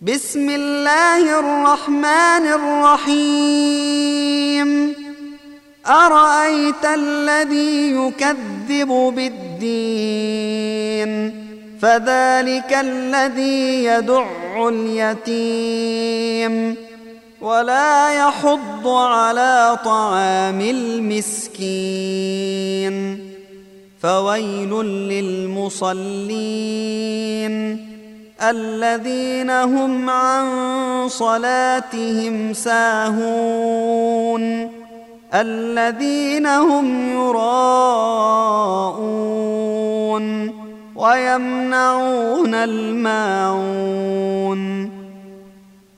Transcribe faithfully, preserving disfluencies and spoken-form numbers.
بسم الله الرحمن الرحيم أرأيت الذي يكذب بالدين فذلك الذي يدع اليتيم ولا يحض على طعام المسكين فويل للمصلين الذين هم عن صلاتهم ساهون الذين هم يراءون ويمنعون الماعون